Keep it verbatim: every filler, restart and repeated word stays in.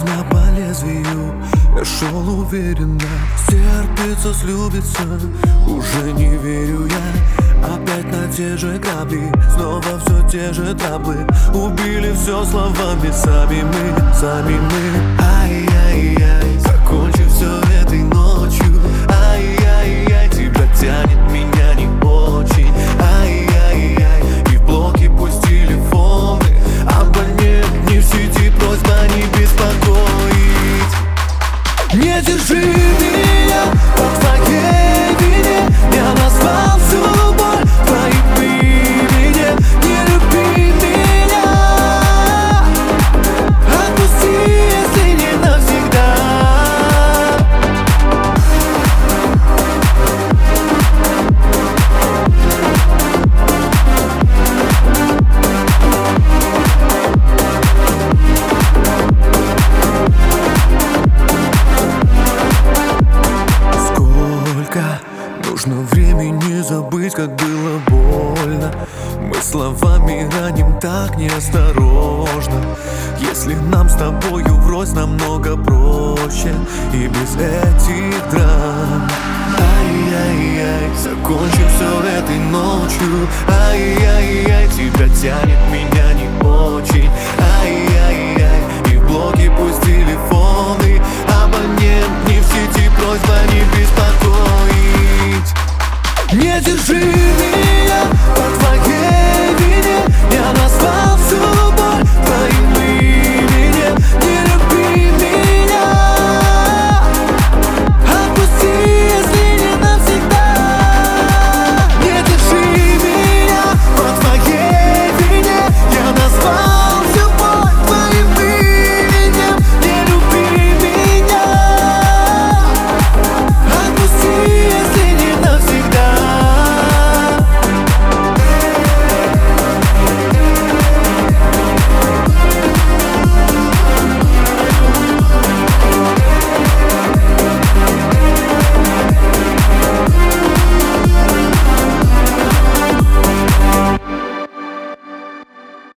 Словно по лезвию я шел уверенно. Стерпится, слюбится, уже не верю я. Опять на те же грабли, снова все те же траблы. Убили все словами, сами мы, сами мы. Ай-яй-яй, закончив все этой ночью. Ай-яй-яй, тебя тянет, меня не очень. Ай-яй-яй, и в блоке пусть телефоны. Абонент не в сети, просьба не беспокоить. Не держи меня по твоей вине. Я назвал всю боль твоим именем. Не люби меня, отпусти, если не навсегда. Нужно времени забыть, как было больно. Мы словами раним так неосторожно. Если нам с тобою врозь намного проще и без этих драм. Ай-яй-яй, закончим все этой ночью. Ай-яй-яй, тебя тянет, меня не очень. Ай-яй-яй, и в блоке пусть телефоны. Абонент не в сети, просьба не беспокоить. Не держи меня по твоей вине. Я назвал все